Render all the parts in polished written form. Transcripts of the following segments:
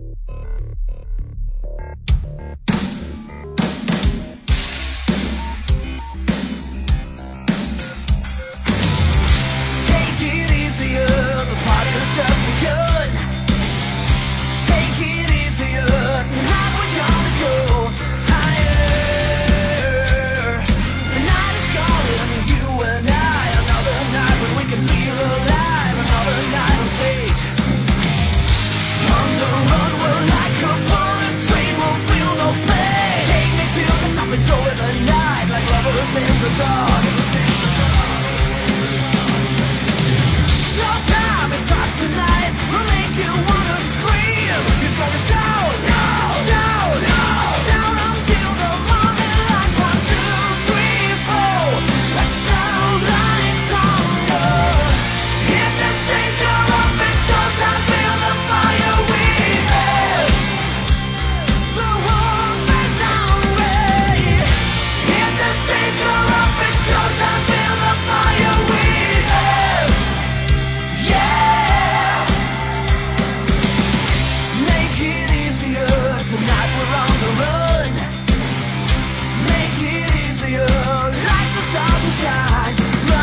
In the dark. Showtime, it's hot tonight. We'll make you wanna scream. You're gonna shout, shout, shout until the morning light. 1, 2, 3, 4. Let's sound like thunder. Hit the stage, you're up. It's showtime. Feel the fire within. The world is hungry. Hit the stage, you're up. It's showtime. Feel the fire within. Yeah. Make it easier. Tonight we're on the run. Make it easier. Like the stars will shine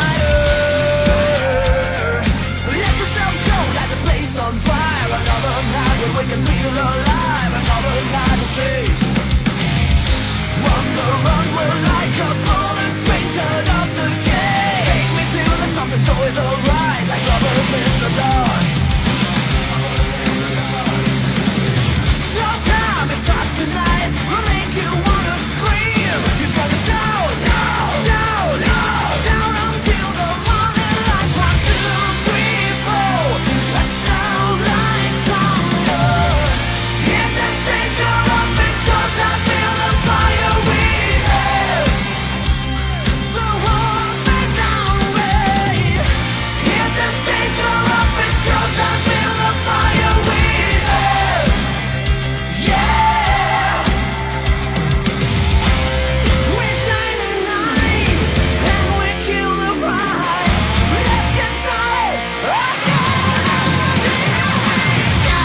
brighter. Let yourself go. Light the place on fire. Another night when we can feel alive. Another night of faith. On the run, we're like a bullet train. Turn up the gate. Take me to the top, enjoy the ride. Like lovers in the dark. Showtime, it's hot tonight. We'll make you wanna scream. You're gonna shout, shout, shout until the morning light. 1, 2, 3, 4. Let's sound like thunder. Hit the stage, you're up. It's showtime. Feel the fire within. The world is hungry. Hit the stage, you're up. It's showtime. Feel the fire within. Yeah. We shine the night and we kill the fight. Let's get started again. Go.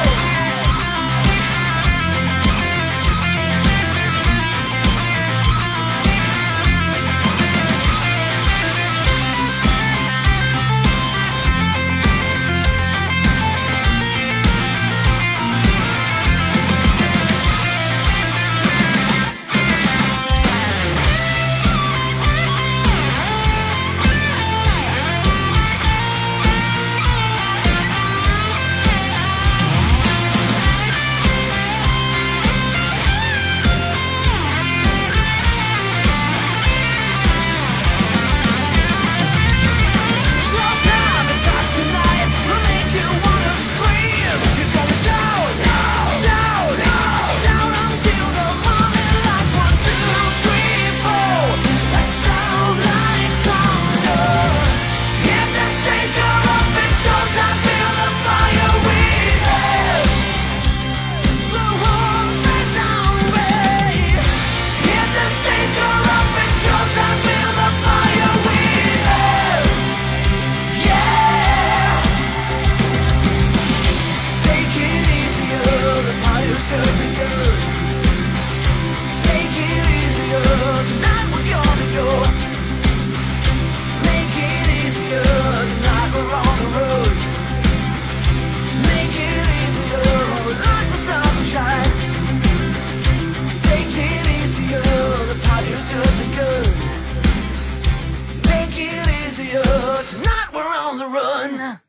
Showtime, it's hot tonight. We'll make you wanna scream. You're gonna shout, shout, shout until the morning light. 1, 2, 3, 4. Let's sound like thunder. Hit the stage, you're up. It's showtime. Feel the fire within. The world is hungry. Hit the stage, you're up. It's showtime. Feel the fire within. Yeah. Take it easier. The party's just begun. Take it easier. Tonight we're gonna go. Make it easier. Tonight we're on the road. Make it easier. Like the sunshine. Take it easier. The party's just begun. Make it easier. Tonight we're on the run.